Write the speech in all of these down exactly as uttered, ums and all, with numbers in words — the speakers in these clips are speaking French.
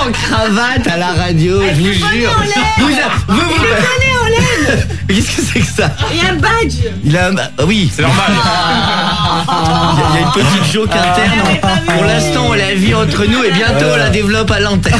en cravate à la radio, je vous jure. Vous, vous, vous, Il est bonnet en laine. Qu'est-ce que c'est que ça? Il y a un badge. Il a un... Ah oui, C'est normal. il y a une petite joke interne. Pour l'instant, on la vit entre nous et bientôt on la développe à l'antenne.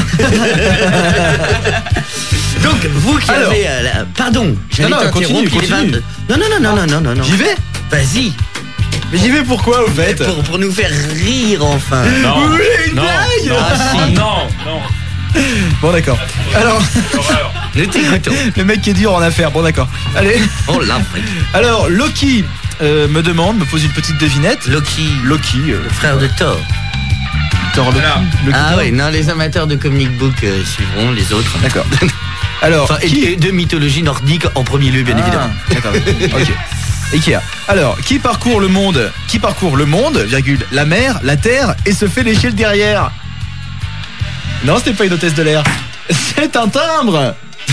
Donc, vous qui Alors. avez... euh, la- Pardon, j'allais Non, non, t'interrompre, continue, il est continue. vingt- Non, non, non, non, non, non, non. J'y vais. Vas-y, Mais j'y vais pourquoi au fait? pour, pour nous faire rire enfin. Non. Vous voulez une Non. blague? Non. Ah, si. Non. Non. Bon d'accord. Alors, Horreur. Nous t'écoutons. le mec qui est dur en affaires. Bon d'accord. Allez. Oh l'Afrique. Alors Loki euh, me demande, me pose une petite devinette. Loki, Loki, euh, le frère de Thor. Thor Loki. Voilà. Loki Ah Thor. oui, non, les amateurs de comic book euh, suivront les autres. D'accord. Alors, Enfin, et, qui... et de mythologie nordique en premier lieu, bien Ah, évidemment. D'accord. Ok. Ikea. Alors, qui parcourt le monde Qui parcourt le monde, virgule, la mer, la terre et se fait lécher le derrière? Non, c'était pas une hôtesse de l'air. C'est un timbre.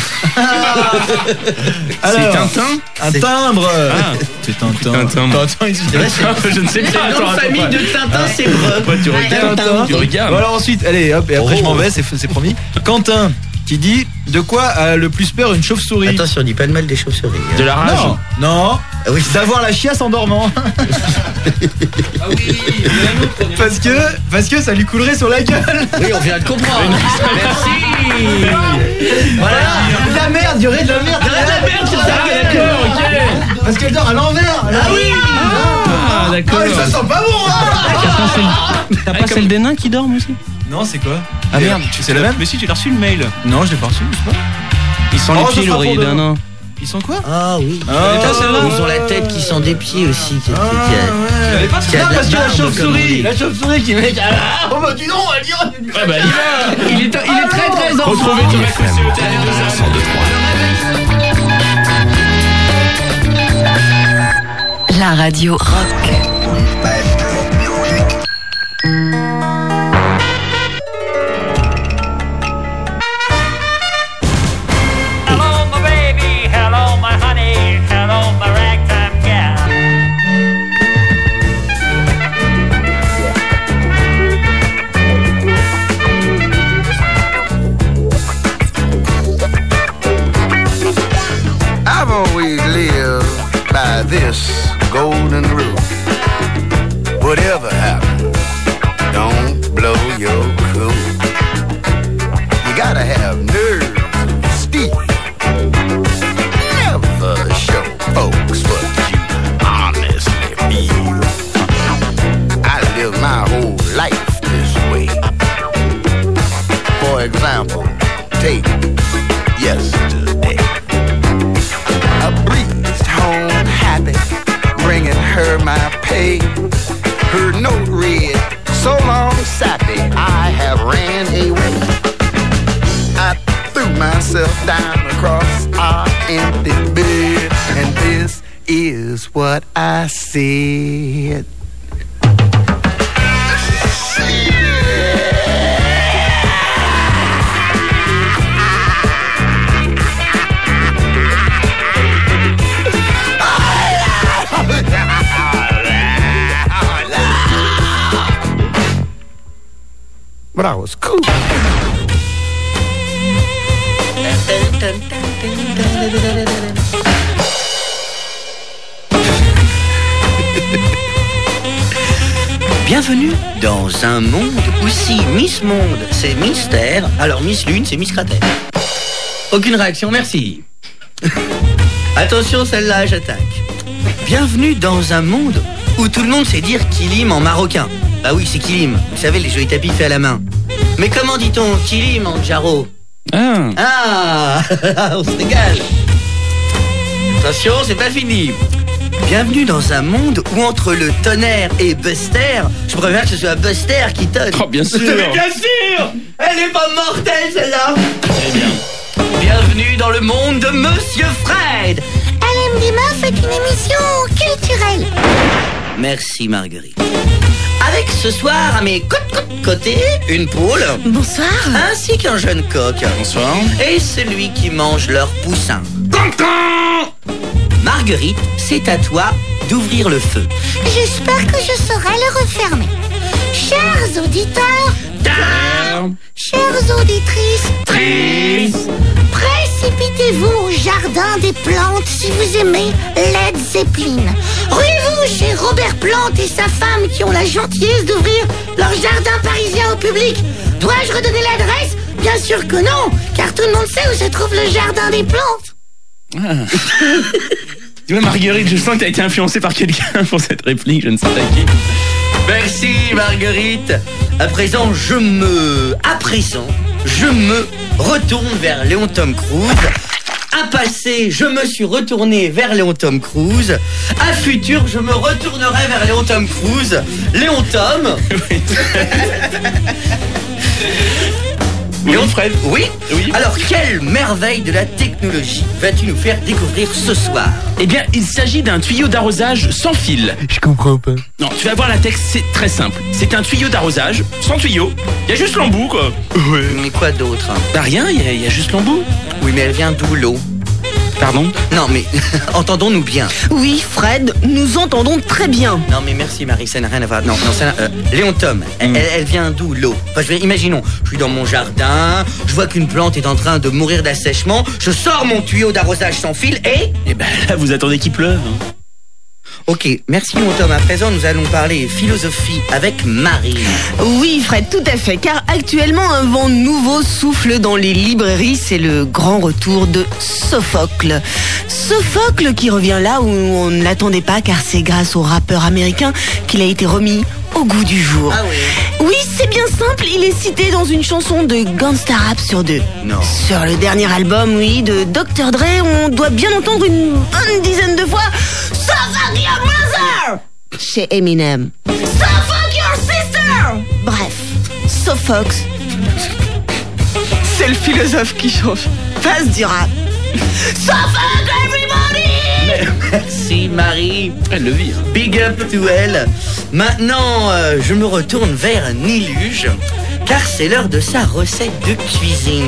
C'est Tintin. Un C'est- timbre. Ah. C'est un timbre. Un timbre. Tintin, il se- C'est vrai, c'est- Je ne sais Le pas. nom de famille de Tintin, c'est Breu. Pourquoi tu regardes Tintin. Tu regardes. Bon alors ensuite, allez hop, et après Oh. je m'en vais, c'est c'est promis. Quentin qui dit de quoi a le plus peur une chauve-souris? Attention, dis pas de mal des chauves-souris. hein. De la rage. Non, non, Ah oui, ça. d'avoir la chiasse en dormant. Ah oui. Parce que, parce que ça lui coulerait sur la gueule. Oui, on vient de comprendre. Merci. Voilà. De la merde, il y aurait de la merde. Il y aurait de la merde sur sa Ah gueule. d'accord. Ok. Parce qu'elle dort à l'envers. Ah oui. Ah d'accord. Ah, ça sent pas bon, hein. T'as pas celle des nains qui dorment aussi? Non, c'est quoi? Ah merde, c'est la même? Mais si, tu l'as reçu le mail. Non, je l'ai pas reçu, je sais pas. Ils sont Oh, les ça pieds, sera l'oreiller pour d'un demain. nain. Ils sont quoi? Ah oui. Ah, pas celle-là Ils ont la tête qui sent des pieds aussi. Qui, qui, qui, a- ouais. qui a Non, de la parce que la barbe, comme on chauve-souris, dit. la chauve-souris qui met. Ah, oh bah dis donc, elle dirait. Ouais bah il va. Il est, il est très très enfant. Retrouvez tous les coups sur le La radio rock. Hello, my baby. Hello, my honey. Hello, my ragtime gal. I've always lived by this golden rule. Whatever happens, don't blow your cool. You gotta have nerves of steel. Never show folks what you honestly feel. I live my whole life this way. For example, take yesterday. I breezed home happy, bringing her my pay. Her note read, so long sappy, I have ran away. I threw myself down across our empty bed, and this is what I said. But I was cool. Bienvenue dans un monde où si Miss Monde c'est mystère, alors Miss Lune c'est Miss Cratère. Aucune réaction, merci. Attention, celle-là, j'attaque. Bienvenue dans un monde où tout le monde sait dire kilim en marocain. Bah oui, c'est kilim. Vous savez, les jolis tapis faits à la main. Mais comment dit-on kilim en djaro? Ah. Ah, on se régale. Attention, c'est pas fini. Bienvenue dans un monde où entre le tonnerre et Buster, je préfère que ce soit Buster qui tonne. Oh, bien sûr. Mais bien sûr. Elle est pas mortelle celle-là. Très bien. Bienvenue dans le monde de Monsieur Fred. L M D Meuf est une émission culturelle. Merci Marguerite. Avec ce soir à mes côtés, côtés, une poule. Bonsoir. Ainsi qu'un jeune coq. Bonsoir. Et celui qui mange leur poussin. Marguerite, c'est à toi d'ouvrir le feu. J'espère que je saurai le refermer. Chers auditeurs, Dun Alors, chères auditrices, Trice. précipitez-vous au jardin des plantes si vous aimez Led Zeppelin. Ruez-vous chez Robert Plante et sa femme qui ont la gentillesse d'ouvrir leur jardin parisien au public. Dois-je redonner l'adresse? Bien sûr que non, car tout le monde sait où se trouve le jardin des plantes. Ah. Tu vois, Marguerite, je sens que t'as été influencée par quelqu'un pour cette réplique, je ne sais pas qui. Merci Marguerite. À présent, je me... À présent, je me retourne vers Léon Tom Cruise. À passé, je me suis retourné vers Léon Tom Cruise. À futur, je me retournerai vers Léon Tom Cruise. Léon Tom. Léon Fred. Oui. Oui. Alors, quelle merveille de la technologie vas-tu nous faire découvrir ce soir? Eh bien, il s'agit d'un tuyau d'arrosage sans fil. Je comprends pas. Non, tu vas voir la texte, c'est très simple. C'est un tuyau d'arrosage sans tuyau. Il y a juste l'embout, quoi. Ouais. Mais quoi d'autre? Bah rien, il y, a- il y a juste l'embout. Oui, mais elle vient d'où l'eau? Pardon? Non, mais entendons-nous bien. Oui, Fred, nous entendons très bien. Non, mais merci Marie, ça n'a rien à voir. Non, non, ça n'a... Euh, Léon Tom, elle, Mm. elle- elle vient d'où l'eau? Enfin, je veux dire, imaginons, je suis dans mon jardin, je vois qu'une plante est en train de mourir d'assèchement, je sors mon tuyau d'arrosage sans fil et... Eh ben là, vous attendez qu'il pleuve. hein. Ok, merci Léon Tom. À présent, nous allons parler philosophie avec Marie. Oui, Fred, tout à fait, car actuellement un vent nouveau souffle dans les librairies, c'est le grand retour de Sophocle. Sophocle qui revient là où on ne l'attendait pas, car c'est grâce au rappeur américain qu'il a été remis au goût du jour. Ah oui. Oui, c'est bien simple, il est cité dans une chanson de Gangsta Rap sur deux. Non. Sur le dernier album, oui, de docteur Dre, on doit bien entendre une bonne dizaine de fois So fuck your mother chez Eminem. So fuck your sister. Bref, Sophocle, c'est le philosophe qui chauffe. Passe du rap. So fuck everybody. Merci Marie. Elle le vit. hein. Big up to elle. Maintenant, euh, je me retourne vers Niluge, car c'est l'heure de sa recette de cuisine.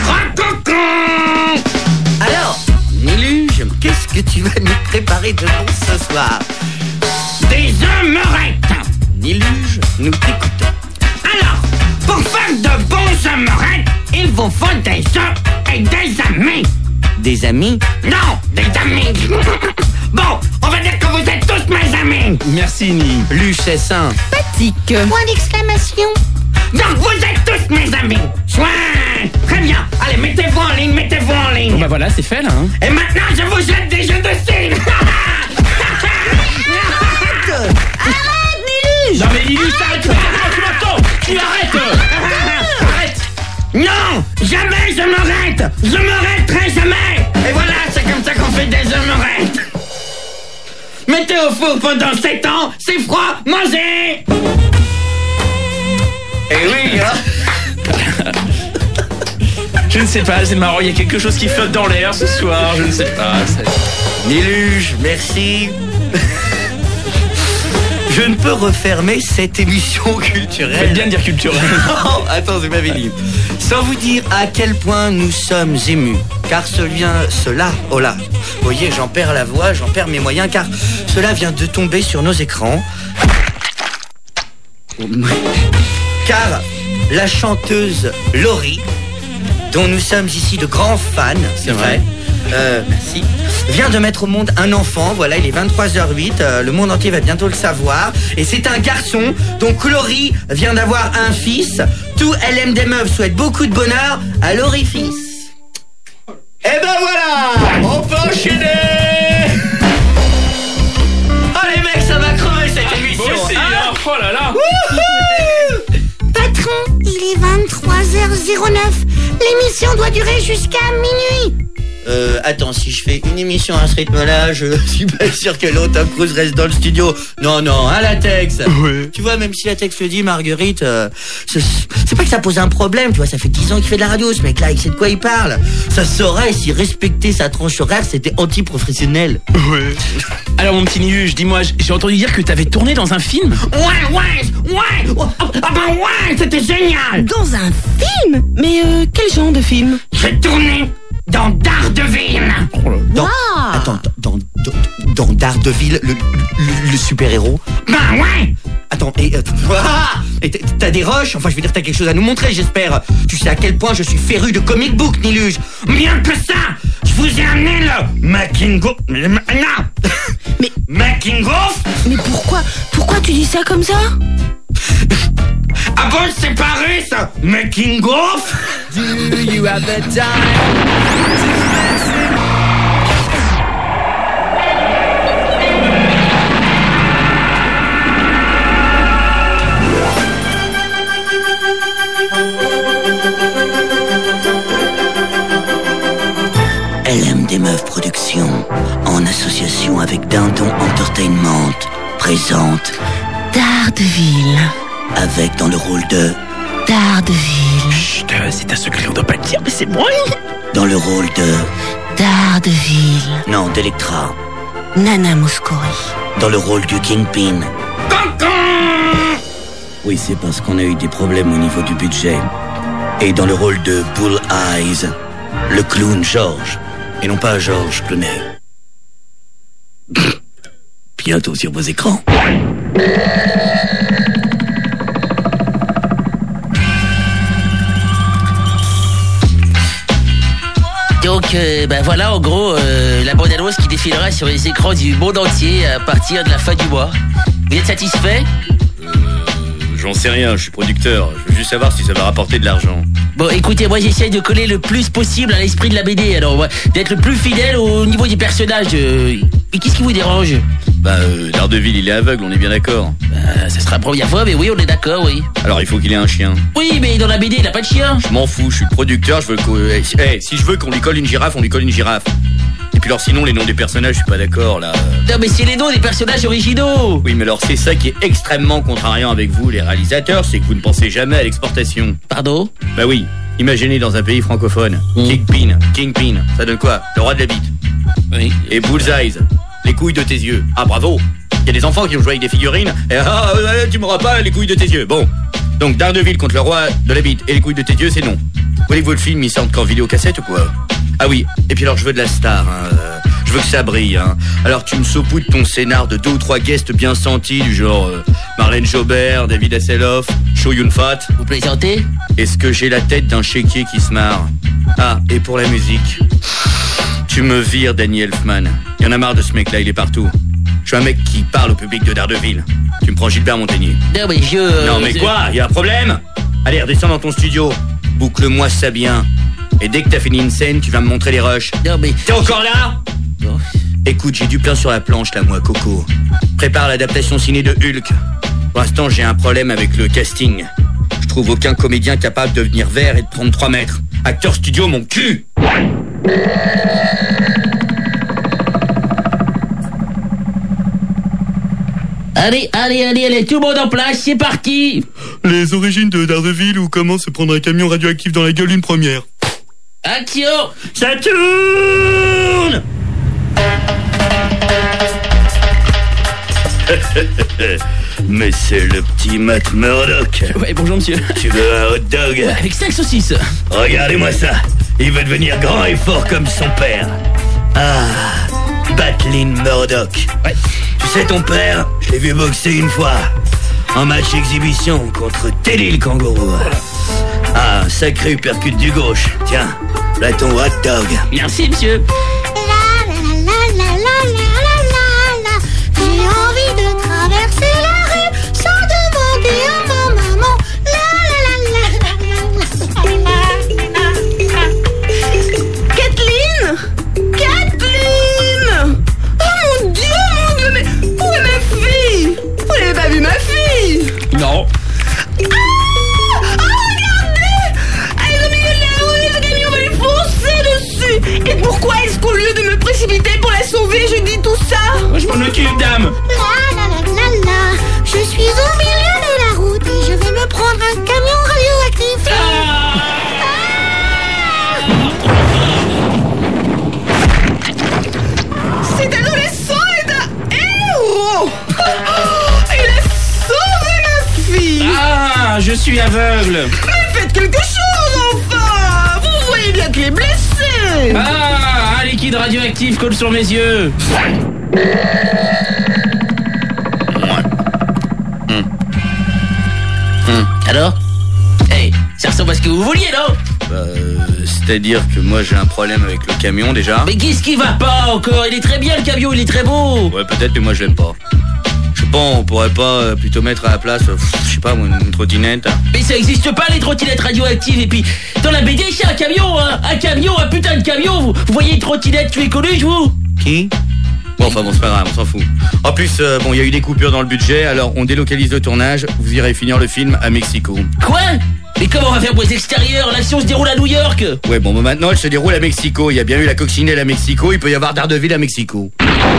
Alors, Niluge, qu'est-ce que tu vas nous préparer de bon ce soir? Des omelettes. Niluge, nous t'écoutons. Alors, pour faire de bons omelettes, il vous faut des œufs et des amis. Des amis? Non, des amis. Bon, on va dire que vous êtes tous mes amis. Merci, Ni. Luge, c'est sain. Sympathique. Point d'exclamation. Donc vous êtes tous mes amis. Soin. Très bien. Allez, mettez-vous en ligne, mettez-vous en Bon ligne. bah voilà, c'est fait là. Hein. Et maintenant, je vous jette des jeux de style. Non mais Lily, t'arrêtes, tu m'entends, tu m'entends. Tu arrêtes. Arrête. Non, jamais je m'arrête. Je m'arrêterai jamais. Et voilà, c'est comme ça qu'on fait des omelettes. Mettez au four pendant sept ans, c'est froid, mangez. Eh oui, hein. Je ne sais pas, c'est marrant, il y a quelque chose qui flotte dans l'air ce soir, je ne sais pas. c'est- Niluge, merci. Je ne peux refermer cette émission culturelle. Faites bien de dire culturel. Non, attends, c'est ma vie. Sans vous dire à quel point nous sommes émus. Car ce vient, cela, oh là, vous voyez, j'en perds la voix, j'en perds mes moyens, car cela vient de tomber sur nos écrans. Car la chanteuse Laurie, dont nous sommes ici de grands fans, c'est vrai, euh, merci, vient de mettre au monde un enfant. Voilà, il est vingt-trois heures huit, euh, le monde entier va bientôt le savoir. Et c'est un garçon, donc Laurie vient d'avoir un fils. Tout L M des meufs souhaite beaucoup de bonheur à Laurie fils. Et ben voilà, on peut enchaîner. Oh les mecs, ça va crever cette émission. Moi aussi, hein. hein. Oh là là. Patron, il est vingt-trois heures neuf. L'émission doit durer jusqu'à minuit. Euh, attends, si je fais une émission à ce rythme-là, je suis pas sûr que l'autre Tom Cruise reste dans le studio. Non, non, hein, Latex. Ouais. Tu vois, même si Latex le dit, Marguerite, euh, c'est c'est pas que ça pose un problème, tu vois, ça fait dix ans qu'il fait de la radio, ce mec-là, il sait de quoi il parle. Ça se saurait si respecter sa tranche horaire, c'était anti-professionnel. Ouais. Alors mon petit Niluge, dis-moi, j'ai entendu dire que t'avais tourné dans un film. Ouais, ouais, ouais. Oh, ah ben ouais, c'était génial. Dans un film? Mais euh, quel genre de film? J'ai tourné dans Daredevil. Dans, Ah. Attends, dans, dans, dans Daredevil, le, le, le super-héros. Ben ouais. Attends, et... Euh, ah Et t- t'as des rushs, enfin je veux dire t'as quelque chose à nous montrer j'espère. Tu sais à quel point je suis féru de comic book, Niluge. Bien que ça, je vous ai amené le making of... Non Mais- Making of... Mais pourquoi Pourquoi tu dis ça comme ça? Ah bon, c'est pareil ça. Making of... Do you have the time? L M des Meufs Productions, en association avec Dindon Entertainment, présente Daredevil. avec dans le rôle de... Daredevil. Chut, c'est un secret, on doit pas le dire, mais c'est moi. Dans le rôle de... Daredevil. Non, d'Electra. Nana Mouskouri. Dans le rôle du Kingpin. Oui, c'est parce qu'on a eu des problèmes au niveau du budget. Et dans le rôle de Bull Eyes, le clown George. Et non pas George Clooney. Bientôt sur vos écrans. Donc, euh, bah voilà, en gros, euh, la bande-annonce qui défilera sur les écrans du monde entier à partir de la fin du mois. Vous êtes satisfait? J'en sais rien, je suis producteur. Je veux juste savoir si ça va rapporter de l'argent. Bon, écoutez, moi j'essaye de coller le plus possible à l'esprit de la B D, alors ouais, d'être le plus fidèle au niveau des personnages. Euh, et qu'est-ce qui vous dérange? Bah, euh, Daredevil, il est aveugle, on est bien d'accord. Bah, ça sera la première fois, mais oui, on est d'accord, oui. Alors, il faut qu'il ait un chien. Oui, mais dans la B D, il a pas de chien. Je m'en fous, je suis le producteur, je veux qu'on... Eh, si- eh, si je veux qu'on lui colle une girafe, on lui colle une girafe. Et puis alors, sinon, les noms des personnages, je suis pas d'accord, là. Non, mais c'est les noms des personnages originaux. Oui, mais alors, c'est ça qui est extrêmement contrariant avec vous, les réalisateurs, c'est que vous ne pensez jamais à l'exportation. Pardon? Bah oui, imaginez dans un pays francophone. Kingpin, Kingpin, ça donne quoi? Le roi de la bite. Oui. Et Bullseye, les couilles de tes yeux. Ah, bravo. Il y a des enfants qui ont joué avec des figurines, et ah, euh, tu m'auras pas les couilles de tes yeux. Bon. Donc, Daredevil contre le roi de la bite et les couilles de tes yeux, c'est non. Vous voulez que votre film, il sorte qu'en vidéocassette ou quoi? Ah oui, et puis alors, je veux de la star, hein. euh, Je veux que ça brille, hein. Alors, tu me saupoudres ton scénar de deux ou trois guests bien sentis, du genre euh, Marlène Jobert, David Hasselhoff, Chow Yun-fat. Vous plaisantez? Est-ce que j'ai la tête d'un chéquier qui se marre? Ah, et pour la musique, tu me vires, Danny Elfman. Y en a marre de ce mec-là, il est partout. Je suis un mec qui parle au public de Daredevil. Tu me prends Gilbert Montagnier. Non, mais je... euh, Non, mais je- quoi? Y a un problème? Allez, redescends dans ton studio. Boucle-moi ça bien. Et dès que t'as fini une scène, tu vas me montrer les rushs. Non, mais... T'es encore là? Bon. Écoute, j'ai du plein sur la planche, là, moi, Coco. Prépare l'adaptation ciné de Hulk. Pour l'instant, j'ai un problème avec le casting. Je trouve aucun comédien capable de venir vert et de prendre trois mètres. Acteur studio, mon cul! Allez, allez, allez, allez, tout le monde en place, c'est parti. Les origines de Daredevil ou comment se prendre un camion radioactif dans la gueule une première. Action. Ça tourne! Mais c'est le petit Matt Murdock. Ouais, bonjour monsieur. Tu veux un hot dog? Ouais, avec cinq saucisses. Regardez-moi ça. Il veut devenir grand et fort comme son père. Ah, Batlin Murdock. Ouais. Tu sais, ton père, je l'ai vu boxer une fois. En match exhibition contre Teddy le kangourou. Ah, un sacré uppercut du gauche. Tiens, là ton hot dog. Merci monsieur. La la la la la la la la. J'ai envie de traverser la rue sans demander à ma maman. La la la la la la. Kathleen Kathleen. Oh mon Dieu, mon Dieu, mais où est ma fille? Vous n'avez pas vu ma fille? Non. Ah, regardez! Elle est au milieu de la rue, le camion va lui foncer dessus. Et pourquoi est-ce qu'au lieu de me précipiter pour la sauver, je dis tout ça? Moi, je m'en occupe, dame. La la la la la. Je suis au milieu de la route et je vais me prendre un camion radioactif. Cet adolescent est un héros. Il a sauvé ma fille. Ah, je suis aveugle. Mais faites quelque chose, enfin. Vous voyez bien qu'il est blessé. Ah, un liquide radioactif colle sur mes yeux. Alors? Eh, hey, ça ressemble à ce que vous vouliez, non? Bah, euh, c'est-à-dire que moi j'ai un problème avec le camion déjà. Mais qu'est-ce qui va pas encore? Il est très bien le camion, il est très beau. Ouais, peut-être, mais moi je l'aime pas. Je sais pas, on pourrait pas euh, plutôt mettre à la place, euh, je sais pas, moi, une trottinette. Mais ça existe pas les trottinettes radioactives. Et puis, dans la B D, c'est un camion, hein. Un camion, un putain de camion. Vous, vous voyez une trottinette tuer Coluche, vous? Qui? Bon, enfin bon, c'est pas grave, on s'en fout. En plus, euh, bon, il y a eu des coupures dans le budget, alors on délocalise le tournage. Vous irez finir le film à Mexico. Quoi? Mais comment on va faire pour les extérieurs? L'action se déroule à New York. Ouais, bon, bah, maintenant elle se déroule à Mexico. Il y a bien eu la coccinelle à Mexico, il peut y avoir Daredevil à Mexico.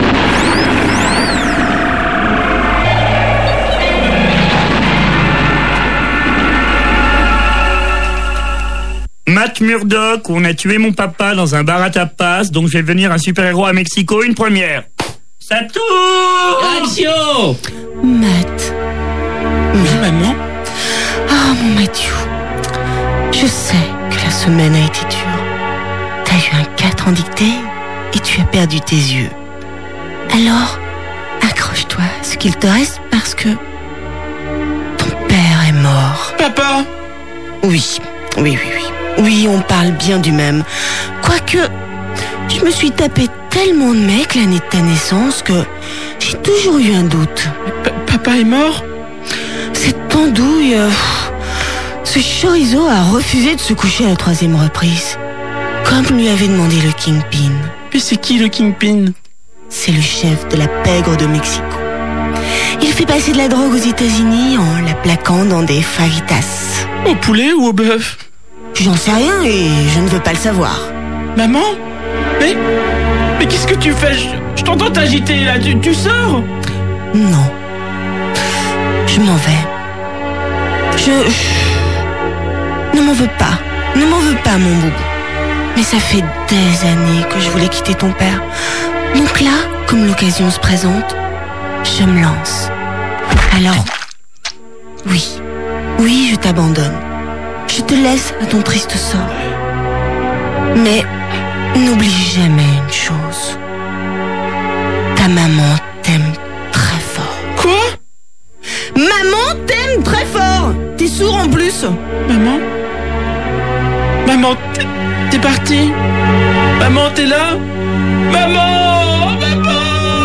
Matt Murdock, on a tué mon papa dans un bar à tapas, donc je vais devenir un super-héros à Mexico, une première. Ça tourne! Action! Matt. Oui, maman? Oh, mon Mathieu. Je sais que la semaine a été dure. T'as eu un quatre en dictée et tu as perdu tes yeux. Alors, accroche-toi à ce qu'il te reste parce que ton père est mort. Papa? Oui, oui, oui, oui. Oui, on parle bien du même. Quoique, je me suis tapé tellement de mecs l'année de ta naissance que j'ai toujours eu un doute. P- Papa est mort? Cette andouille, euh, ce chorizo a refusé de se coucher à la troisième reprise, comme lui avait demandé le Kingpin. Mais c'est qui le Kingpin? C'est le chef de la pègre de Mexico. Il fait passer de la drogue aux États-Unis en la plaquant dans des fajitas. Au poulet ou au bœuf? J'en sais rien et je ne veux pas le savoir. Maman? Mais... Mais qu'est-ce que tu fais? Je, je t'entends t'agiter là, tu, tu sors? Non. Je m'en vais. Je... je... Ne m'en veux pas. Ne m'en veux pas, mon boubou. Mais ça fait des années que je voulais quitter ton père. Donc là, comme l'occasion se présente, je me lance. Alors... Oui. Oui, je t'abandonne. Je te laisse à ton triste sort. Mais n'oublie jamais une chose. Ta maman t'aime très fort. Quoi? Maman t'aime très fort. T'es sourd en plus. Maman? Maman, t'es, t'es partie? Maman, t'es là? Maman! Maman!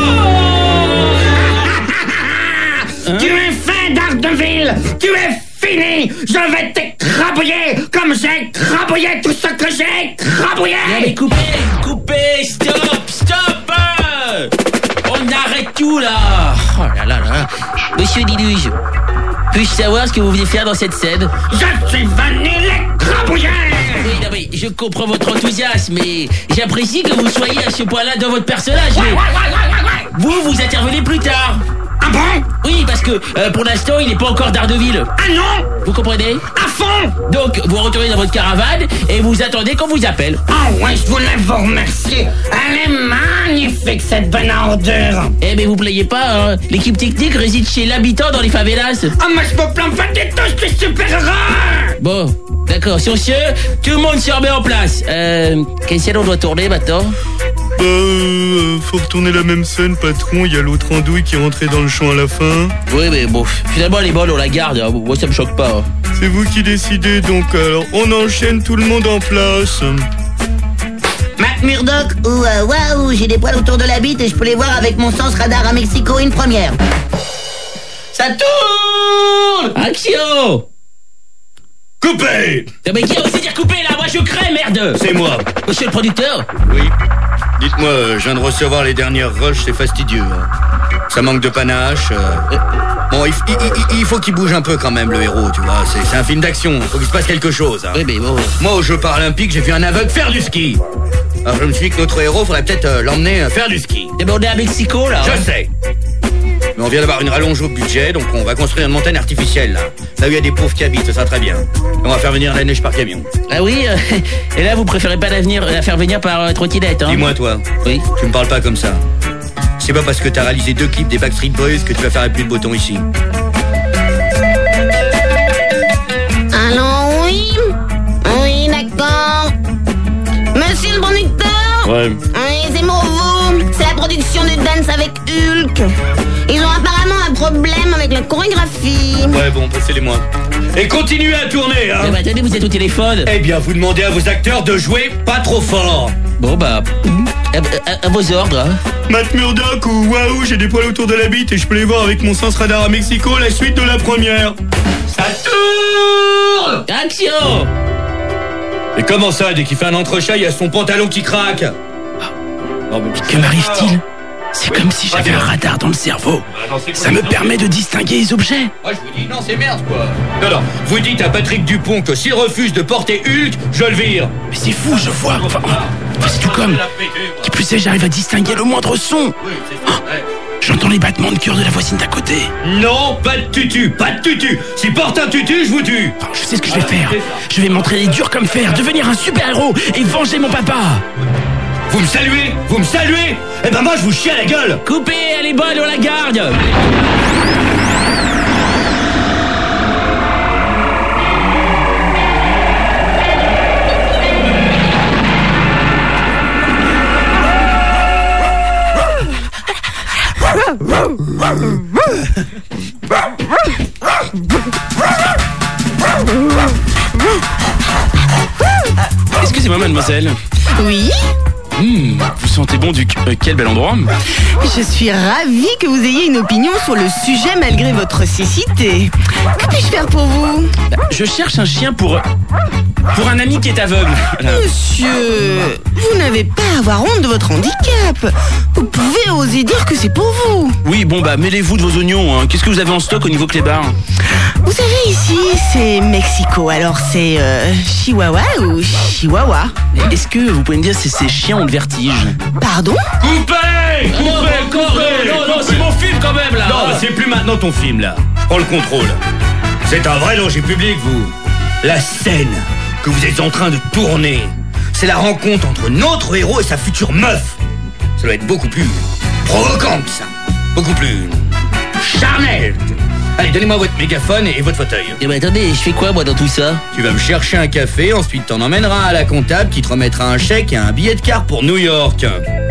Hein? Tu es fait, Daredevil! Tu es fini! Je vais t'écrabouiller comme j'ai écrabouillé tout ce que j'ai écrabouillé! Non mais coupez, coupez, stop, stop! euh On arrête tout là! Oh là là là! Monsieur Diluge, puis-je savoir ce que vous venez faire dans cette scène? Je suis venu l'écrabouiller! Oui, non mais je comprends votre enthousiasme, mais j'apprécie que vous soyez à ce point-là dans votre personnage, mais... Ouais, ouais, ouais, ouais, ouais. Vous, vous intervenez plus tard! Ah bon? Oui, parce que euh, pour l'instant, il n'est pas encore Daredevil. Ah non? Vous comprenez? À fond! Donc, vous retournez dans votre caravane et vous attendez qu'on vous appelle. Ah ouais, je voulais vous remercier. Elle est magnifique, cette bonne ordure. Eh mais vous playez pas, hein. L'équipe technique réside chez l'habitant dans les favelas. Ah, moi je me plains pas du tout, je suis super heureux. Bon, d'accord, sur ce, tout le monde se remet en place. Euh, quelle scène on doit tourner maintenant? Bah, euh, faut retourner la même scène, patron. Il y a l'autre andouille qui est rentré dans le champ à la fin. Oui, mais bon, finalement, les bonnes, on la garde. Hein. Moi, ça me choque pas. Hein. C'est vous qui décidez, donc alors on enchaîne tout le monde en place. Matt Murdock, ou euh, waouh, j'ai des poils autour de la bite et je peux les voir avec mon sens radar à Mexico, une première. Ça tourne! Action! Coupé! Mais qui a osé dire couper là? Moi je crée, merde! C'est moi. Monsieur le producteur? Oui. Dites-moi, euh, je viens de recevoir les dernières rushs, c'est fastidieux. Hein. Ça manque de panache. Euh... Bon, il, il, il, il faut qu'il bouge un peu quand même, le héros, tu vois. C'est, c'est un film d'action, il faut qu'il se passe quelque chose. Hein. Oui, mais bon... Moi, aux Jeux Paralympiques, j'ai vu un aveugle faire du ski. Alors je me suis dit que notre héros, faudrait peut-être euh, l'emmener euh, faire du ski. Eh ben on est à Mexico, là. Je hein. sais. Mais on vient d'avoir une rallonge au budget, donc on va construire une montagne artificielle, là. Là où il y a des pauvres qui habitent, ça sera très bien. Et on va faire venir la neige par camion. Ah oui euh, et là, vous préférez pas la, venir, la faire venir par euh, trottinette, hein? Dis-moi, toi. Oui. Tu me parles pas comme ça. C'est pas parce que t'as réalisé deux clips des Backstreet Boys que tu vas faire un plus de beau temps ici. Alors oui? Oui, d'accord. Monsieur le producteur? Ouais. Oui, c'est pour vous. C'est la production de Dance avec Hulk. Ils ont apparemment vraiment un problème avec la chorégraphie. Ouais, bon, passez-les-moi. Et continuez à tourner, hein. Eh ben, attendez, vous êtes au téléphone. Eh bien, vous demandez à vos acteurs de jouer pas trop fort. Bon, bah, à, à- à vos ordres. Hein. Matt Murdock ou waouh, j'ai des poils autour de la bite et je peux les voir avec mon sens radar à Mexico, la suite de la première. Ça tourne. Action! Et comment ça, dès qu'il fait un entrechat, il y a son pantalon qui craque? Non, mais Que m'arrive-t-il? C'est comme si j'avais un radar dans le cerveau. Ça me permet de distinguer les objets. Moi, je vous dis, non, c'est merde, quoi. Non, non, vous dites à Patrick Dupont que s'il refuse de porter Hulk, je le vire. Mais c'est fou, je vois. Enfin, enfin, c'est tout comme. Qui plus est, j'arrive à distinguer le moindre son. J'entends les battements de cœur de la voisine d'à côté. Non, pas de tutu, pas de tutu. S'il porte un tutu, je vous tue. Enfin, je sais ce que je vais faire. Je vais m'entraîner dur comme fer, devenir un super-héros et venger mon papa. Vous me saluez? Vous me saluez? Eh ben moi, je vous chie à la gueule. Coupez, elle est bonne, on la garde. Excusez-moi, mademoiselle. Oui, Hmm, vous sentez bon du... euh, quel bel endroit. je suis ravie que vous ayez une opinion sur le sujet malgré votre cécité. Que puis-je faire pour vous? Je cherche un chien pour... Pour un ami qui est aveugle. Voilà. Monsieur, vous n'avez pas à avoir honte de votre handicap. Vous pouvez oser dire que c'est pour vous. Oui, bon bah, mêlez-vous de vos oignons. Hein. Qu'est-ce que vous avez en stock au niveau clébard? Vous savez, ici, c'est Mexico. Alors, c'est euh, Chihuahua ou Chihuahua? Est-ce que vous pouvez me dire si ces chiens ont le vertige? Pardon? Coupez! Coupez! Non, Coupez! non, non, c'est mon film quand même, là. Non, c'est plus maintenant ton film, là. Je prends le contrôle. C'est un vrai danger public, vous. La scène que vous êtes en train de tourner, c'est la rencontre entre notre héros et sa future meuf. Ça doit être beaucoup plus provocant que ça. Beaucoup plus charnel. Allez, donnez-moi votre mégaphone et votre fauteuil. Eh ben, attendez, je fais quoi, moi, dans tout ça? Tu vas me chercher un café, ensuite t'en emmèneras à la comptable qui te remettra un chèque et un billet de car pour New York.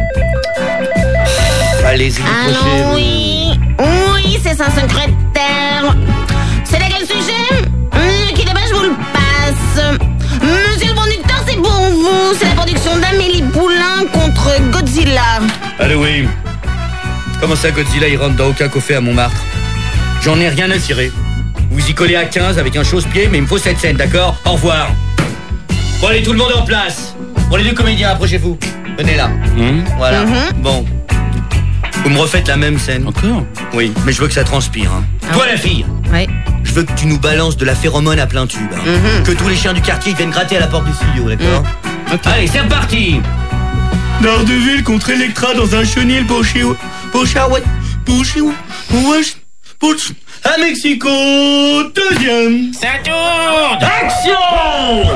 Allez-y, décrochez. Allô, oui. Oui, c'est sa secrétaire. C'est à quel sujet? Ne quittez pas, je vous le passe. Monsieur le conducteur, c'est pour vous. C'est la production d'Amélie Poulain contre Godzilla. Allô, oui. Comment ça, Godzilla, il rentre dans aucun café à Montmartre? J'en ai rien à cirer. Vous y collez à quinze avec un chausse-pied, mais il me faut cette scène, d'accord? Au revoir. Bon, allez, tout le monde en place. Bon, les deux comédiens, approchez-vous. Venez là. Mmh. Voilà. Mhm. Bon. Vous me refaites la même scène. Encore? Oui, mais je veux que ça transpire. Hein. Toi, la fille, Ouais. je veux que tu nous balances de la phéromone à plein tube. Hein. Mhm. Que tous les chiens du quartier viennent gratter à la porte du studio, d'accord? Allez, c'est reparti. Daredevil contre Electra dans un chenil pour Chihuahua. Pour Chihuahua. Pour Chihuahua. Pour Chihuahua. À Mexico, deuxième. Ça tourne! Action!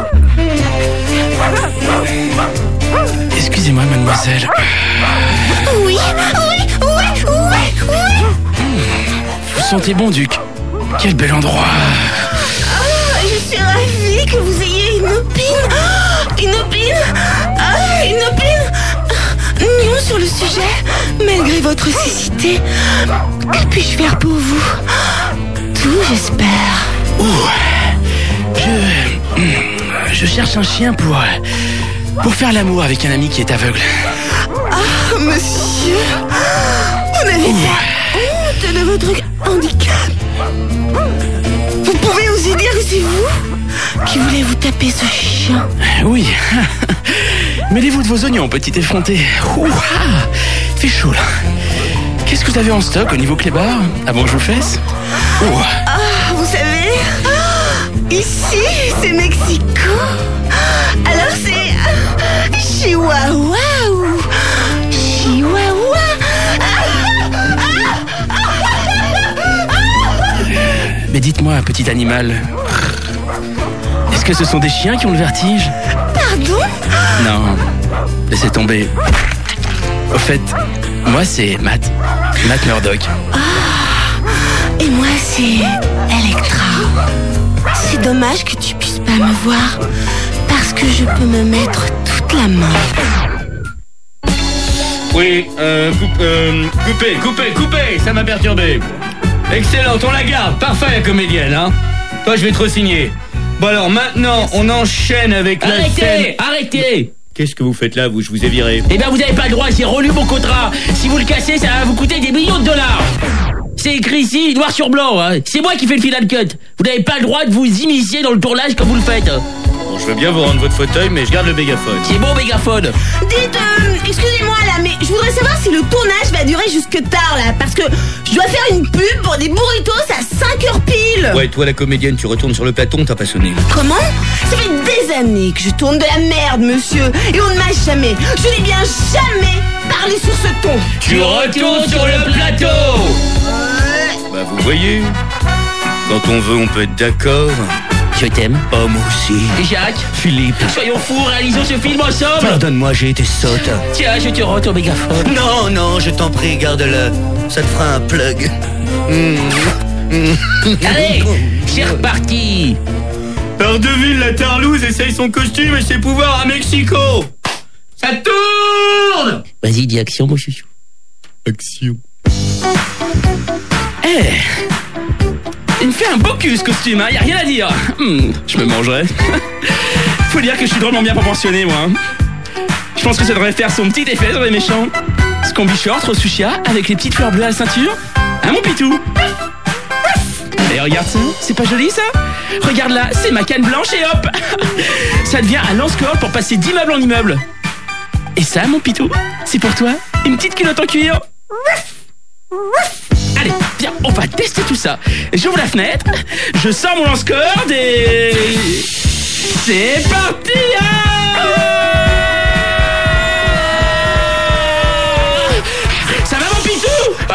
Excusez-moi, mademoiselle. Oui, oui, oui, oui, oui. Vous sentez bon, Duc? Quel bel endroit. Ah, je suis ravie que vous ayez une opine. Ah, une opine. Ah, une opine. Non sur le sujet, malgré votre cécité. Que puis-je faire pour vous? Tout, j'espère. Je... Je cherche un chien pour... Pour faire l'amour avec un ami qui est aveugle. Ah, monsieur, vous n'avez pas honte de votre handicap? Vous pouvez oser dire que c'est vous qui voulez vous taper ce chien? Oui. Mêlez-vous de vos oignons, petit effronté. Ouah, fait chaud, là. Qu'est-ce que vous avez en stock au niveau clébard, avant que je vous fasse? Ouah. Ah, vous savez, ici, c'est Mexico. Alors c'est euh, Chihuahua ou Chihuahua. Mais dites-moi, petit animal, est-ce que ce sont des chiens qui ont le vertige? Pardon? Non, laissez tomber. Au fait, moi c'est Matt, Matt Murdock. Et moi, c'est Electra. C'est dommage que tu puisses pas me voir, parce que je peux me mettre toute la main. Oui, euh, coupe, euh, coupez, coupez, coupez, ça m'a perturbé. Excellent, on la garde. Parfait, la comédienne, hein. Toi, je vais te re-signer. Bon alors, maintenant, on enchaîne avec la Arrêtez, scène... arrêtez. Qu'est-ce que vous faites là, vous? Je vous ai viré. Eh ben vous n'avez pas le droit, j'ai relu mon contrat. Si vous le cassez, ça va vous coûter des millions de dollars. C'est écrit ici, noir sur blanc, hein. C'est moi qui fais le final cut. Vous n'avez pas le droit de vous immiscer dans le tournage comme vous le faites. Bon, je veux bien vous rendre votre fauteuil, mais je garde le mégaphone. C'est bon, mégaphone. Dites, euh, excusez-moi là, mais je voudrais savoir si le tournage va durer jusque tard là, parce que je dois faire une pub pour des burritos à cinq heures pile. Ouais, toi la comédienne, tu retournes sur le platon, t'as pas sonné. Comment? Ça fait des années que je tourne de la merde, monsieur, et on ne m'a jamais, je dis bien jamais, parlé sur ce ton. Tu retournes sur le plateau. Bah vous voyez, quand on veut, on peut être d'accord. Je t'aime. Oh, moi aussi. Et Jacques? Philippe. Soyons fous, réalisons ce film ensemble. Pardonne-moi, j'ai été sotte. Tiens, je te rends ton mégaphone. Non, non, je t'en prie, garde-le. Ça te fera un plug. Mmh. Mmh. Allez, c'est reparti. Daredevil, la tarlouse, essaye son costume et ses pouvoirs à Mexico. Ça tourne. Vas-y, dis action, mon chouchou. Action. Eh, il me fait un beau cul ce costume, hein, y a rien à dire. Hmm, je me mangerais. Faut dire que je suis drôlement bien proportionné, moi. Je pense que ça devrait faire son petit effet sur les méchants. Ce combi short, Rosuchia, avec les petites fleurs bleues à la ceinture. Hein, mon pitou? Et regarde ça, c'est pas joli ça? Regarde là, c'est ma canne blanche et hop. Ça devient un lance-corde pour passer d'immeuble en immeuble. Et ça, mon pitou, c'est pour toi, une petite culotte en cuir. Allez, viens, on va tester tout ça. J'ouvre la fenêtre, je sors mon lance-corde et... c'est parti, hein. Ça va, mon pitou? Oh.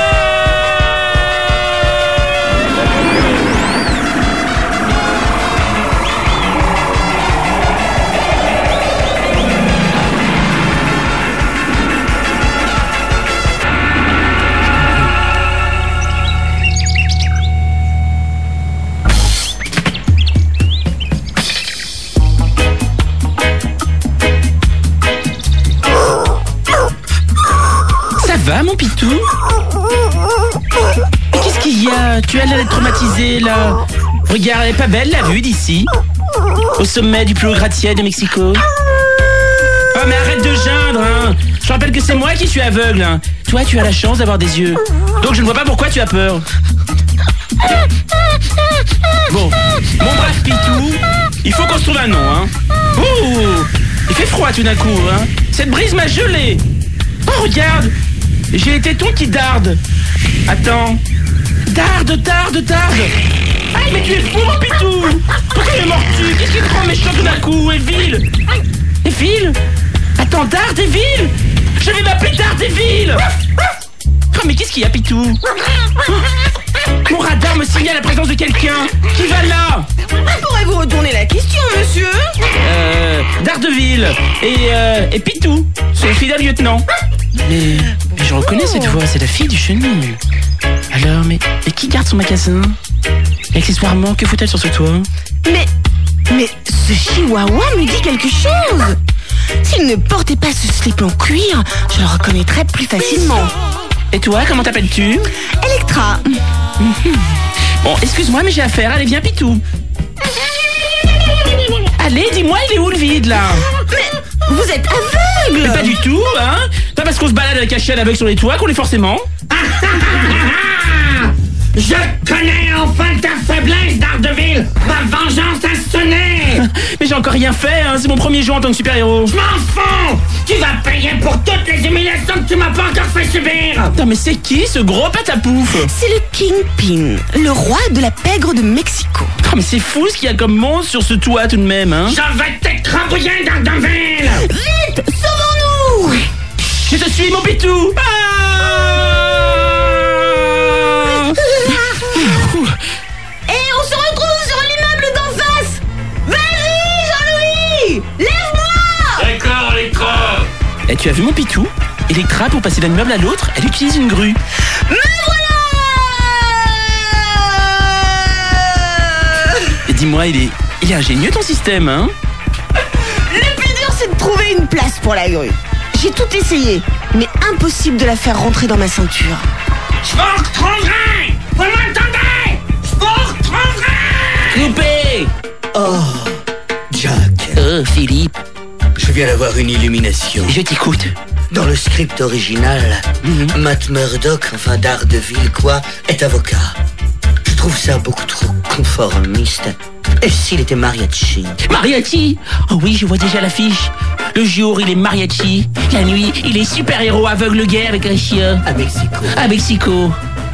Va, mon pitou? Qu'est-ce qu'il y a? Tu as l'air d'être traumatisé, là. Regarde, elle est pas belle, la vue d'ici. Au sommet du plus haut gratte-ciel de Mexico. Oh, mais arrête de geindre, hein. Je rappelle que c'est moi qui suis aveugle, hein. Toi, tu as la chance d'avoir des yeux. Donc, je ne vois pas pourquoi tu as peur. Bon, mon brave pitou, il faut qu'on se trouve un nom, hein. Ouh, il fait froid tout d'un coup, hein. Cette brise m'a gelé. Oh, regarde, j'ai été ton qui darde. Attends. Darde, darde, darde. Aïe, mais tu es fou, mon pitou. Pourquoi il est mortu? Qu'est-ce qui te rend méchant tout d'un coup? Evil. Evil. Attends, Daredevil. Je vais m'appeler Daredevil. Oh, mais qu'est-ce qu'il y a, pitou? Mon radar me signale la présence de quelqu'un. Qui va là? Pourrez-vous retourner la question, monsieur? Euh... Daredevil. Et, euh... Et Pitou, son fidèle lieutenant. Mais... mais je reconnais cette voix, c'est la fille du chenil. Alors, mais... mais qui garde son magasin? Et accessoirement, que faut-elle sur ce toit? Mais... mais ce chihuahua me dit quelque chose. S'il ne portait pas ce slip en cuir, je le reconnaîtrais plus facilement. Et toi, comment t'appelles-tu? Electra. Bon, excuse-moi, mais j'ai affaire. Allez, viens, Pitou. Allez, dis-moi, il est où le vide, là? Mais vous êtes aveugle. Mais pas du tout, hein. Pas parce qu'on se balade avec un chien aveugle sur les toits qu'on l'est forcément. Je connais enfin ta faiblesse, Daredevil. Ma vengeance a sonné. Mais j'ai encore rien fait, hein. C'est mon premier jour en tant que super-héros. Je m'en fous. Tu vas payer pour toutes les humiliations que tu m'as pas encore fait subir. Attends, mais c'est qui ce gros patapouf? C'est le Kingpin, le roi de la pègre de Mexico. Oh, mais c'est fou ce qu'il y a comme monstre sur ce toit tout de même, hein. Je vais t'écrabouiller, Daredevil. Vite, sauvons-nous. Je te suis, mon Pitou. Ah. Et on se retrouve sur l'immeuble d'en face. Vas-y, Jean-Louis, lève-moi. D'accord, Electra. Et tu as vu mon Pitou? Electra, pour passer d'un immeuble à l'autre, elle utilise une grue. Me voilà. Et dis-moi, il est, il est ingénieux ton système, hein? Le plus dur, c'est de trouver une place pour la grue. J'ai tout essayé, mais impossible de la faire rentrer dans ma ceinture. Je m'en retrouverai. Vous m'entendez? Je vous reprendrai! Coupé! Oh, Jack, Oh, Philippe, je viens d'avoir une illumination. je t'écoute. Dans le script original, Matt Murdock, enfin Daredevil quoi, est avocat. Je trouve ça beaucoup trop conformiste. Et s'il était mariachi? Mariachi? Oh oui, je vois déjà l'affiche. Le jour, il est mariachi. La nuit, il est super-héros aveugle guerre avec un chien. À Mexico. À Mexico.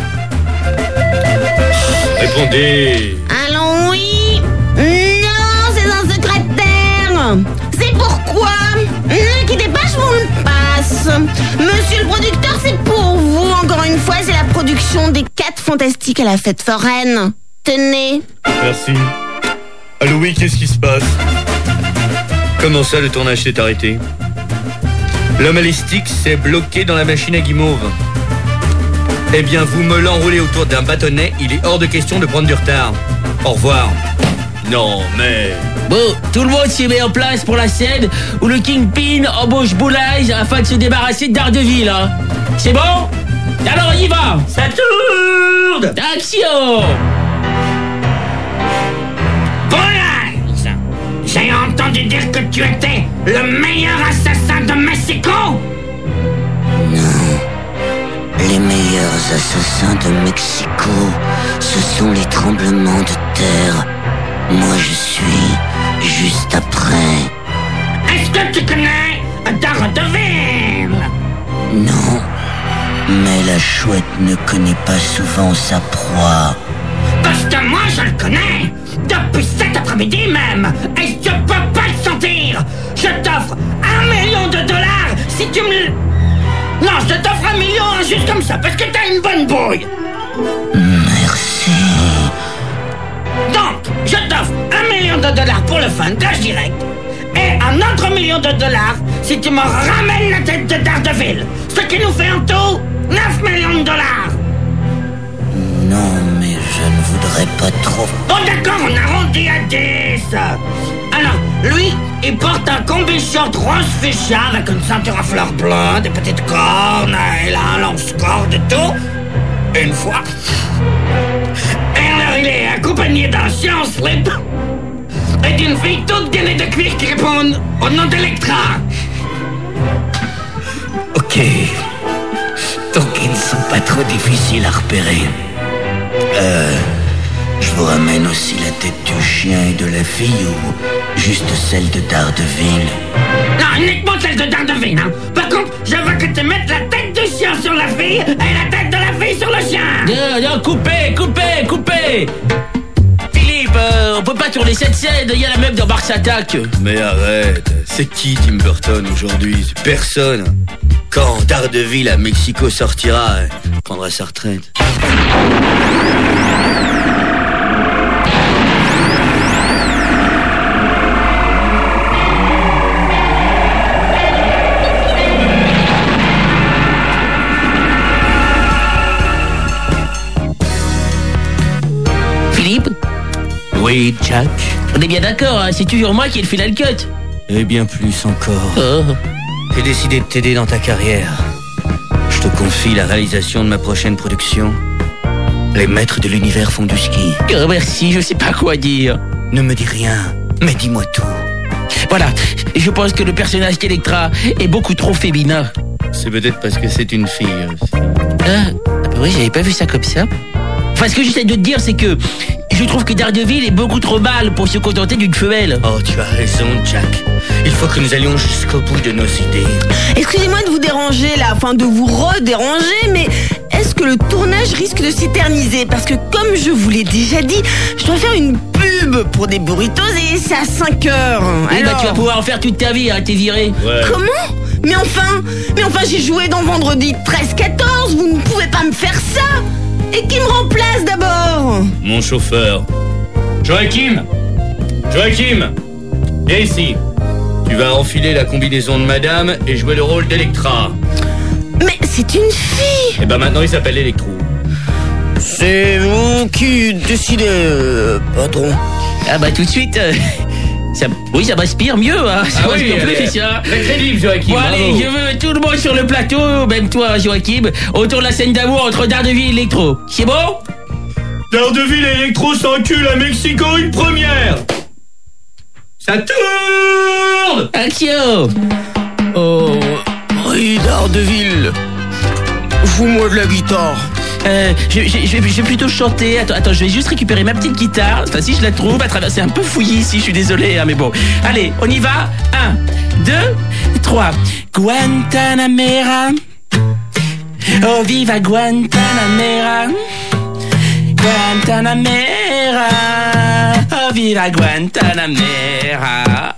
Répondez. Allons, oui. Non, c'est un secrétaire. C'est pourquoi. Ne quittez pas, je vous le passe. Monsieur le producteur, c'est pour vous. Encore une fois, c'est la production des quatre fantastiques à la fête foraine. Tenez. Merci. Allô, oui, qu'est-ce qui se passe? Comment ça, le tournage s'est arrêté? L'homme à l'estique s'est bloqué dans la machine à guimauve. Eh bien, vous me l'enroulez autour d'un bâtonnet, il est hors de question de prendre du retard. Au revoir. Non, mais... Bon, tout le monde s'y met en place pour la scène où le Kingpin embauche Boulage afin de se débarrasser de Daredevil, hein. C'est bon? Alors, on y va. Ça tourne! Action! Boulage! J'ai entendu dire que tu étais le meilleur assassin de Mexico! Les meilleurs assassins de Mexico, ce sont les tremblements de terre. Moi, je suis juste après. Est-ce que tu connais Daredevil? Non, mais la chouette ne connaît pas souvent sa proie. Parce que moi, je le connais! Depuis cet après-midi même! Et je peux pas le sentir! Je t'offre un million de dollars si tu me... l- Non, je t'offre un million hein, juste comme ça, parce que t'as une bonne bouille! Merci. Donc, je t'offre un million de dollars pour le fun, cash direct, et un autre million de dollars si tu me ramènes la tête de Daredevil, ce qui nous fait en tout neuf millions de dollars! Non, mais je ne voudrais pas trop. Bon d'accord, on arrondit à dix. Alors, lui, il porte un combi short rose fuchsia avec une ceinture à fleurs bleues, des petites cornes, il a un lance-corde et tout. Une fois. Et alors, il est accompagné d'un chien en slip et d'une fille toute gainée de cuir qui répond au nom d'Electra. Ok. Donc ils ne sont pas trop difficiles à repérer. Euh... Je vous ramène aussi la tête du chien et de la fille ou juste celle de Daredevil? Non, uniquement celle de Daredevil, hein. Par contre, je veux que tu mettes la tête du chien sur la fille et la tête de la fille sur le chien. Non, non, coupez, coupez, coupez. Philippe, euh, on peut pas tourner cette scène, il y a la meuf dans Mars Attack. Mais arrête, c'est qui Tim Burton aujourd'hui? C'est personne. Quand Daredevil à Mexico sortira, il prendra sa retraite. Philippe, Oui, Jack. on est bien d'accord, hein, c'est toujours moi qui ai le final cut. Et bien plus encore. Oh. J'ai décidé de t'aider dans ta carrière. Je te confie la réalisation de ma prochaine production. Les maîtres de l'univers font du ski. Oh, merci, je sais pas quoi dire. Ne me dis rien, mais dis-moi tout. Voilà, je pense que le personnage d'Electra est beaucoup trop féminin. C'est peut-être parce que c'est une fille. Ah, ah bah oui, j'avais pas vu ça comme ça. Enfin, ce que j'essaie de te dire, c'est que je trouve que Daredevil est beaucoup trop mâle pour se contenter d'une femelle. Oh, tu as raison, Jack. Il faut que nous allions jusqu'au bout de nos idées. Excusez-moi de vous déranger là, enfin de vous redéranger, mais est-ce que le tournage risque de s'éterniser? Parce que comme je vous l'ai déjà dit, je dois faire une pub pour des burritos et c'est à cinq heures. Oui, bah Alors... tu vas pouvoir en faire toute ta vie, hein, t'es viré. Ouais. Comment? Mais enfin, mais enfin j'ai joué dans Vendredi treize quatorze, vous ne pouvez pas me faire ça. Et qui me remplace d'abord? Mon chauffeur. Joachim Joachim Viens ici. Tu vas enfiler la combinaison de madame et jouer le rôle d'Electra. Mais c'est une fille. Et ben maintenant il s'appelle Electro. C'est vous qui décidez, euh, patron. Ah bah tout de suite, euh, ça, oui ça m'inspire mieux, hein. Ça Ah oui, m'inspire plus, allez, ça. très crédible, Joachim. Bon allez, bravo. je veux tout le monde sur le plateau, même toi Joachim, autour de la scène d'amour entre Daredevil et Electro. C'est bon? Daredevil et Electro s'enculent à Mexico une première. Ça tourne. Axio. Oh, oui, Daredevil. Joue-moi de la guitare. Euh, je, je, je, vais, je vais plutôt chanter. Attends, attends, je vais juste récupérer ma petite guitare. Enfin, si je la trouve, à travers. C'est un peu fouillis ici, je suis désolé, hein, mais bon. Allez, on y va. Un, deux, trois. Guantanamera. Oh, viva Guantanamera. Guantanamera. Oh, viva Guantanamera.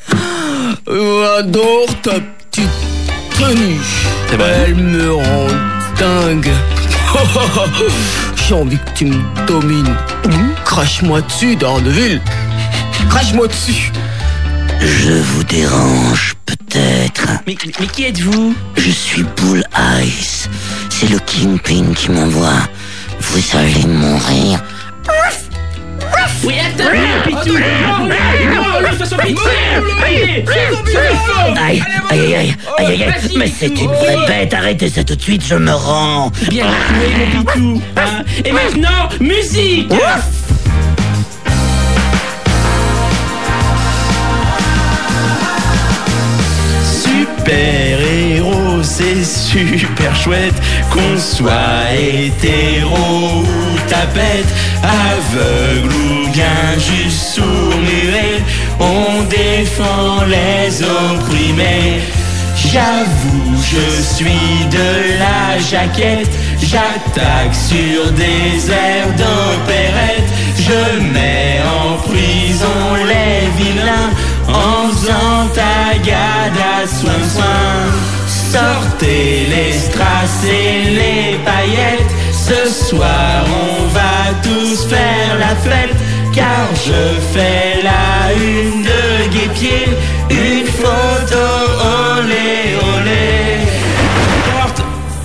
J'adore ta petite tenue. C'est vrai. Elle me rend dingue. J'ai envie que tu me domines. Crache-moi dessus, Daredevil. Crache-moi dessus. Je vous dérange peut-être. Mais, mais, mais qui êtes-vous? Je suis Bull Ice. C'est le Kingpin qui m'envoie. Vous allez mourir. Oui, attends, Pitou. Non, non, non, façon Pitou. Allez, Aïe, aïe, aïe, aïe, aïe, aïe. Mais c'est une vraie bête. Arrêtez ça tout de suite, je me rends. Bien joué, mon Pitou. Hein. Et maintenant, musique. Super-héros, c'est super chouette. Qu'on soit hétéro ou tapette, aveugle ou bien juste sourd-muet, on défend les opprimés. J'avoue, je suis de la jaquette. J'attaque sur des airs d'opérette. Je mets en prison les vilains en faisant tagada soin soin. Sortez les strass et les paillettes. Ce soir on va tous faire la fête, car je fais la une de Guépier. Une photo olé olé. Porte.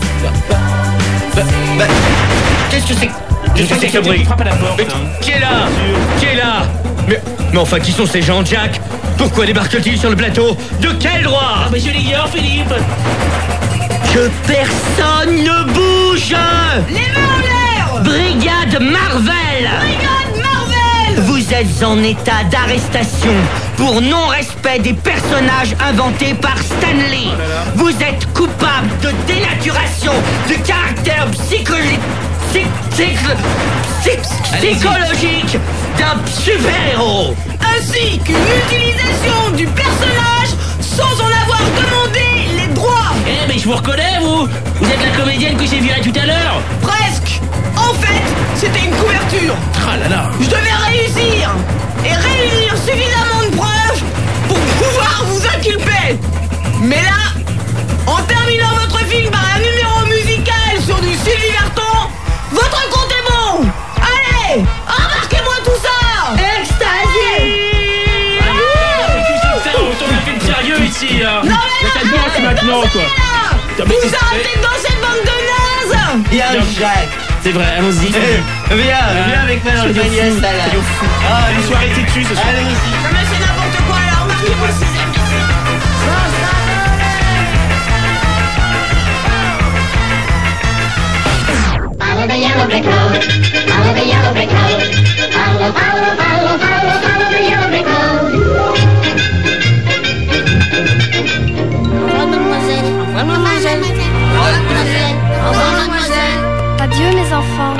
Bah, qu'est-ce que c'est? Qu'est-ce que c'est que ce bruit? Frappe à la porte. Mais qui est là? Qui est là? Mais, mais enfin, qui sont ces gens, Jack? Pourquoi débarquent-ils sur le plateau? De quel droit? Ah, mais je l'ignore, Philippe. Que personne ne bouge. Les mains en l'air. Brigade Marvel. Brigade Marvel. Vous êtes en état d'arrestation pour non-respect des personnages inventés par Stan Lee. Vous êtes coupable de dénaturation du caractère psychologique psy- psy- psy- psychologique d'un super-héros, ainsi qu'une utilisation du personnage sans en avoir demandé les droits. Eh, mais je vous reconnais, vous. Vous êtes la comédienne que j'ai virée tout à l'heure. Presque. En fait, c'était une couverture. Ah là là. Je devais réussir et réunir suffisamment de preuves pour pouvoir vous inculper. Mais là, en terminant votre film par un numéro musical sur du Sylvie Vartan, votre compte est bon. Allez, embarquez-moi tout ça. Extasié. On a fait de sérieux ici, là. Non mais Ça danse maintenant, quoi. Vous arrêtez de danser, bande de nazes. Viens, Jack. C'est vrai, allons-y. Viens, viens avec moi dans le panier à salade. Ah, une soirée têtue ce soir. Allons-y. Non mais c'est n'importe quoi, alors marquez-moi le sixième. Follow the yellow brick road. Follow the yellow brick road. Follow, follow, follow, follow, follow the yellow brick road. Au revoir, mademoiselle. Au revoir, mademoiselle. Au revoir, mademoiselle. Au revoir, mademoiselle. Adieu les enfants.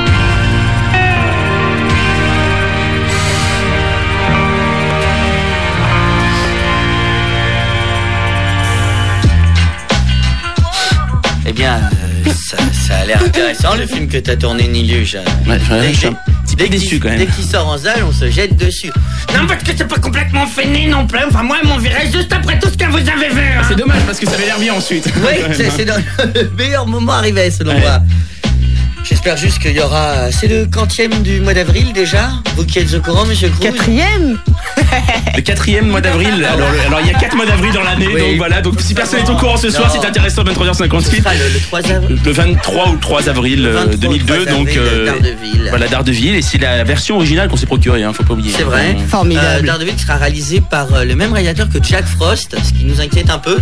Eh bien, euh, ça, ça a l'air intéressant le film que t'as tourné, Niluge. Ouais, ouais, je suis un petit peu Dès déçu qu'il- quand même. Dès qu'il sort en salle, on se jette dessus. Non, parce que c'est pas complètement fini non plus. Enfin, moi, ils m'ont viré juste après tout ce que vous avez vu. hein. C'est dommage parce que ça avait l'air bien ensuite. Oui, c'est c'est dans le meilleur moment arrivé, selon Ouais. moi. J'espère juste qu'il y aura... C'est le quantième du mois d'avril, déjà? Vous qui êtes au courant, monsieur Cruz? Quatrième. Le quatrième mois d'avril. Alors, le- alors il y a quatre mois d'avril dans l'année, Oui. donc voilà. Donc si personne n'est au courant ce soir, Non. c'est intéressant. vingt-trois heures Ce cinquante-huit. sera le, le trois avril. Le vingt-trois ou le trois avril euh, vingt-trois deux mille deux, ou trois donc avril, euh, Daredevil. voilà Daredevil, et c'est la version originale qu'on s'est procurée, hein, faut pas oublier. C'est vrai. Euh, Formidable. Euh, Daredevil sera réalisé par euh, le même réalisateur que Jack Frost, ce qui nous inquiète un peu.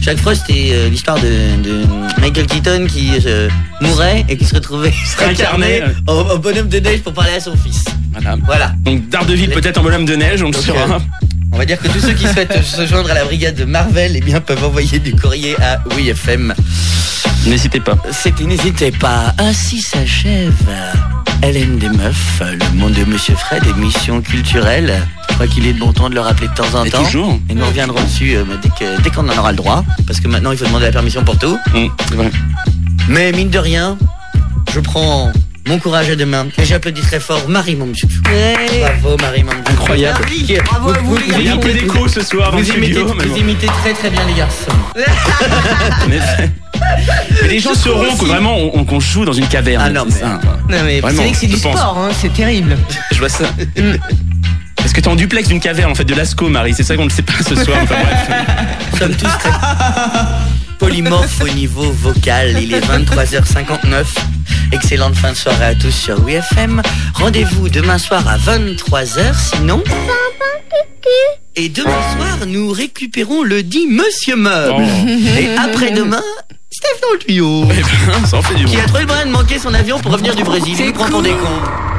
Jack Frost est euh, l'histoire de, de Michael Keaton qui euh, mourait et qui se retrouvait réincarné en, en bonhomme de neige pour parler à son fils. Voilà. Voilà. Donc Daredevil peut-être en bonhomme de neige, on le Donc, saura. euh, on va dire que tous ceux qui souhaitent se joindre à la brigade de Marvel, eh bien, peuvent envoyer du courrier à Oui F M. N'hésitez pas. C'était N'hésitez pas. Ainsi s'achève Hélène des Meufs, le monde de Monsieur Fred, émission culturelle. Je crois qu'il est de bon temps de le rappeler de temps en Et temps. toujours. Et nous reviendrons dessus euh, dès que- dès qu'on en aura le droit. Parce que maintenant, il faut demander la permission pour tout. Mmh, c'est vrai. Mais mine de rien, je prends mon courage à deux mains et j'applaudis très fort Marie Mamdou. Bravo Marie Mamdou. Incroyable. Merci. Bravo à vous, les gars. Il y a un peu d'écho ce soir dans le Vous imitez, studio. mais vous bon. imitez très très bien les garçons. En effet. Mais les gens Je trouve sauront que aussi. vraiment on, on- qu'on joue dans une caverne. Ah non, c'est mais- ça. Non mais Vraiment, c'est vrai que c'est je du pense. sport, hein, c'est terrible. Je vois ça. Est-ce que t'es en duplex d'une caverne en fait de Lascaux, Marie? C'est ça qu'on ne sait pas ce soir. Enfin, bref. Nous sommes tous très polymorphes au niveau vocal. Il est vingt-trois heures cinquante-neuf. Excellente fin de soirée à tous sur Oui F M. Rendez-vous demain soir à vingt-trois heures, sinon... Et demain soir, nous récupérons le dit Monsieur Meuble. Oh. Et après-demain, Steph dans le tuyau. Eh ben, ça en fait du Qui bon. a trouvé le moyen de manquer son avion pour revenir du Brésil. Il nous prend pour des cons.